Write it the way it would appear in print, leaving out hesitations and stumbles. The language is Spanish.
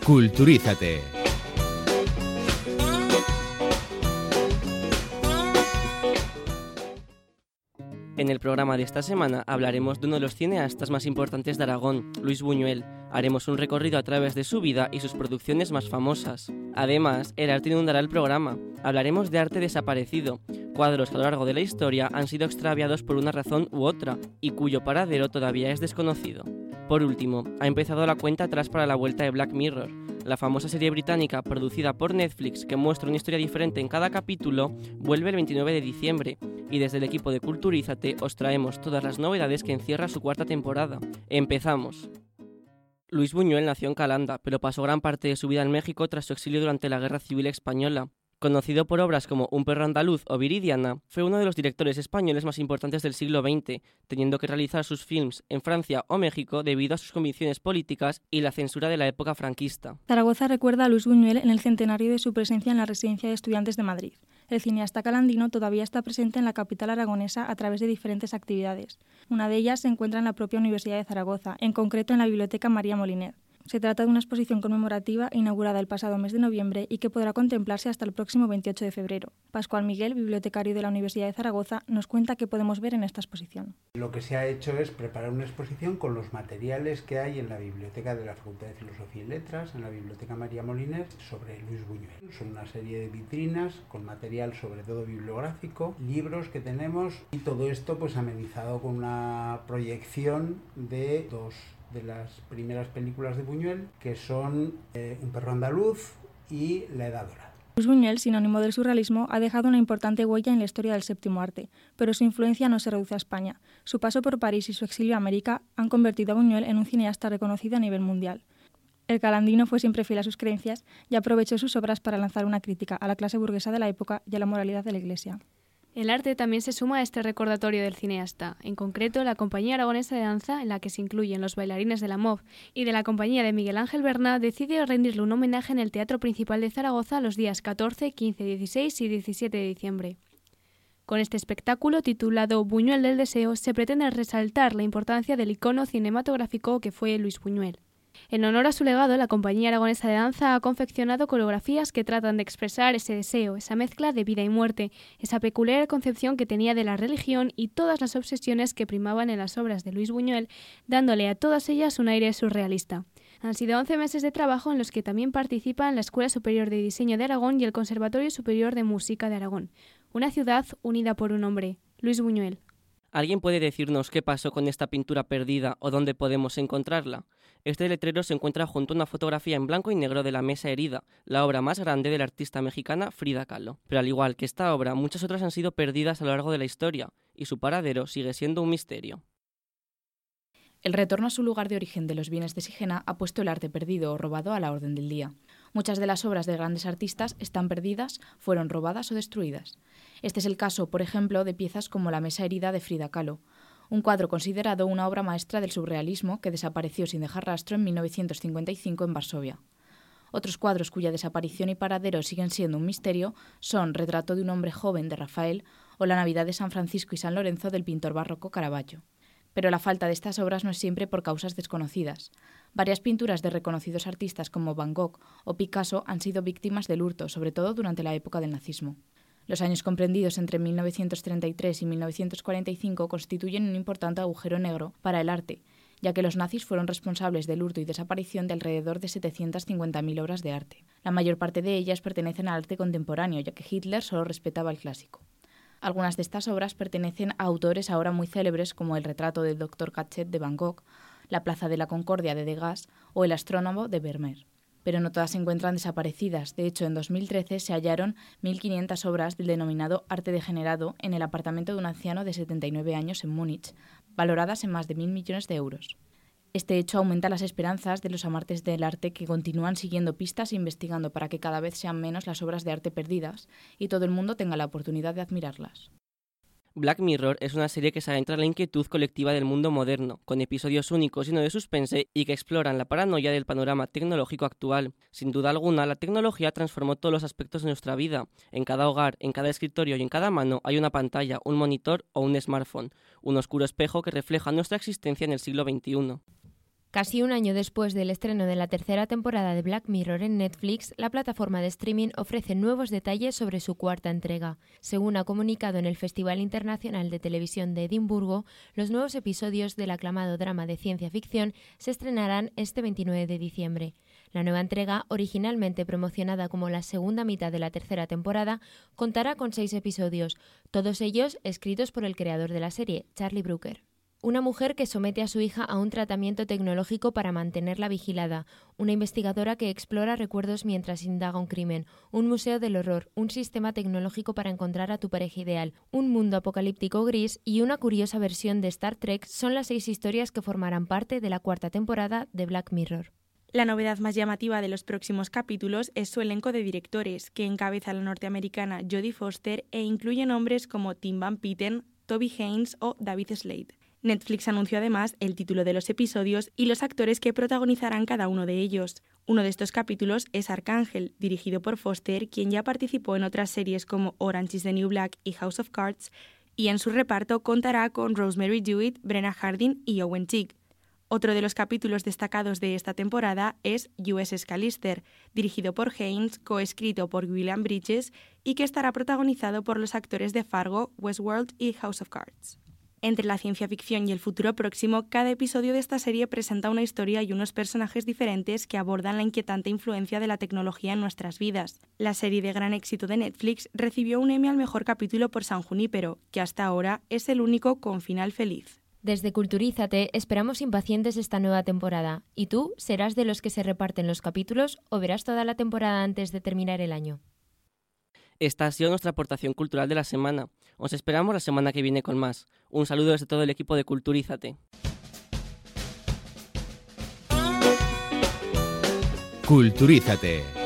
Culturízate. En el programa de esta semana hablaremos de uno de los cineastas más importantes de Aragón, Luis Buñuel. Haremos un recorrido a través de su vida y sus producciones más famosas. Además, el arte inundará el programa. Hablaremos de arte desaparecido, cuadros que a lo largo de la historia han sido extraviados por una razón u otra y cuyo paradero todavía es desconocido. Por último, ha empezado la cuenta atrás para la vuelta de Black Mirror, la famosa serie británica producida por Netflix que muestra una historia diferente en cada capítulo. Vuelve el 29 de diciembre y desde el equipo de Culturízate os traemos todas las novedades que encierra su cuarta temporada. ¡Empezamos! Luis Buñuel nació en Calanda, pero pasó gran parte de su vida en México tras su exilio durante la Guerra Civil Española. Conocido por obras como Un perro andaluz o Viridiana, fue uno de los directores españoles más importantes del siglo XX, teniendo que realizar sus films en Francia o México debido a sus convicciones políticas y la censura de la época franquista. Zaragoza recuerda a Luis Buñuel en el centenario de su presencia en la Residencia de Estudiantes de Madrid. El cineasta calandino todavía está presente en la capital aragonesa a través de diferentes actividades. Una de ellas se encuentra en la propia Universidad de Zaragoza, en concreto en la Biblioteca María Moliner. Se trata de una exposición conmemorativa inaugurada el pasado mes de noviembre y que podrá contemplarse hasta el próximo 28 de febrero. Pascual Miguel, bibliotecario de la Universidad de Zaragoza, nos cuenta qué podemos ver en esta exposición. Lo que se ha hecho es preparar una exposición con los materiales que hay en la Biblioteca de la Facultad de Filosofía y Letras, en la Biblioteca María Moliner, sobre Luis Buñuel. Son una serie de vitrinas con material sobre todo bibliográfico, libros que tenemos y todo esto pues amenizado con una proyección de dos de las primeras películas de Buñuel, que son Un perro andaluz y La edad dorada. Luis Buñuel, sinónimo del surrealismo, ha dejado una importante huella en la historia del séptimo arte, pero su influencia no se reduce a España. Su paso por París y su exilio a América han convertido a Buñuel en un cineasta reconocido a nivel mundial. El calandino fue siempre fiel a sus creencias y aprovechó sus obras para lanzar una crítica a la clase burguesa de la época y a la moralidad de la Iglesia. El arte también se suma a este recordatorio del cineasta, en concreto la Compañía Aragonesa de Danza, en la que se incluyen los bailarines de la MOV y de la compañía de Miguel Ángel Bernat, decide rendirle un homenaje en el Teatro Principal de Zaragoza los días 14, 15, 16 y 17 de diciembre. Con este espectáculo, titulado Buñuel del Deseo, se pretende resaltar la importancia del icono cinematográfico que fue Luis Buñuel. En honor a su legado, la Compañía Aragonesa de Danza ha confeccionado coreografías que tratan de expresar ese deseo, esa mezcla de vida y muerte, esa peculiar concepción que tenía de la religión y todas las obsesiones que primaban en las obras de Luis Buñuel, dándole a todas ellas un aire surrealista. Han sido 11 meses de trabajo en los que también participan la Escuela Superior de Diseño de Aragón y el Conservatorio Superior de Música de Aragón. Una ciudad unida por un hombre, Luis Buñuel. ¿Alguien puede decirnos qué pasó con esta pintura perdida o dónde podemos encontrarla? Este letrero se encuentra junto a una fotografía en blanco y negro de La mesa herida, la obra más grande de la artista mexicana Frida Kahlo. Pero al igual que esta obra, muchas otras han sido perdidas a lo largo de la historia, y su paradero sigue siendo un misterio. El retorno a su lugar de origen de los bienes de Sigena ha puesto el arte perdido o robado a la orden del día. Muchas de las obras de grandes artistas están perdidas, fueron robadas o destruidas. Este es el caso, por ejemplo, de piezas como La mesa herida de Frida Kahlo, un cuadro considerado una obra maestra del surrealismo que desapareció sin dejar rastro en 1955 en Varsovia. Otros cuadros cuya desaparición y paradero siguen siendo un misterio son Retrato de un hombre joven de Rafael o La Navidad de San Francisco y San Lorenzo del pintor barroco Caravaggio. Pero la falta de estas obras no es siempre por causas desconocidas. Varias pinturas de reconocidos artistas como Van Gogh o Picasso han sido víctimas del hurto, sobre todo durante la época del nazismo. Los años comprendidos entre 1933 y 1945 constituyen un importante agujero negro para el arte, ya que los nazis fueron responsables del hurto y desaparición de alrededor de 750.000 obras de arte. La mayor parte de ellas pertenecen al arte contemporáneo, ya que Hitler solo respetaba el clásico. Algunas de estas obras pertenecen a autores ahora muy célebres como El retrato del Dr. Cachet de Van Gogh, La plaza de la Concordia de Degas o El astrónomo de Vermeer. Pero no todas se encuentran desaparecidas. De hecho, en 2013 se hallaron 1.500 obras del denominado arte degenerado en el apartamento de un anciano de 79 años en Múnich, valoradas en más de 1.000 millones de euros. Este hecho aumenta las esperanzas de los amantes del arte que continúan siguiendo pistas e investigando para que cada vez sean menos las obras de arte perdidas y todo el mundo tenga la oportunidad de admirarlas. Black Mirror es una serie que se adentra en la inquietud colectiva del mundo moderno, con episodios únicos llenos de suspense y que exploran la paranoia del panorama tecnológico actual. Sin duda alguna, la tecnología transformó todos los aspectos de nuestra vida. En cada hogar, en cada escritorio y en cada mano hay una pantalla, un monitor o un smartphone, un oscuro espejo que refleja nuestra existencia en el siglo XXI. Casi un año después del estreno de la tercera temporada de Black Mirror en Netflix, la plataforma de streaming ofrece nuevos detalles sobre su cuarta entrega. Según ha comunicado en el Festival Internacional de Televisión de Edimburgo, los nuevos episodios del aclamado drama de ciencia ficción se estrenarán este 29 de diciembre. La nueva entrega, originalmente promocionada como la segunda mitad de la tercera temporada, contará con 6 episodios, todos ellos escritos por el creador de la serie, Charlie Brooker. Una mujer que somete a su hija a un tratamiento tecnológico para mantenerla vigilada, una investigadora que explora recuerdos mientras indaga un crimen, un museo del horror, un sistema tecnológico para encontrar a tu pareja ideal, un mundo apocalíptico gris y una curiosa versión de Star Trek son las 6 historias que formarán parte de la cuarta temporada de Black Mirror. La novedad más llamativa de los próximos capítulos es su elenco de directores, que encabeza la norteamericana Jodie Foster e incluye nombres como Tim Van Patten, Toby Haynes o David Slade. Netflix anunció además el título de los episodios y los actores que protagonizarán cada uno de ellos. Uno de estos capítulos es Arcángel, dirigido por Foster, quien ya participó en otras series como Orange is the New Black y House of Cards, y en su reparto contará con Rosemary DeWitt, Brenna Hardin y Owen Teague. Otro de los capítulos destacados de esta temporada es USS Callister, dirigido por Haynes, coescrito por William Bridges y que estará protagonizado por los actores de Fargo, Westworld y House of Cards. Entre la ciencia ficción y el futuro próximo, cada episodio de esta serie presenta una historia y unos personajes diferentes que abordan la inquietante influencia de la tecnología en nuestras vidas. La serie de gran éxito de Netflix recibió un Emmy al mejor capítulo por San Junípero, que hasta ahora es el único con final feliz. Desde Culturízate esperamos impacientes esta nueva temporada. ¿Y tú serás de los que se reparten los capítulos o verás toda la temporada antes de terminar el año? Esta ha sido nuestra aportación cultural de la semana. Os esperamos la semana que viene con más. Un saludo desde todo el equipo de Culturízate. Culturízate.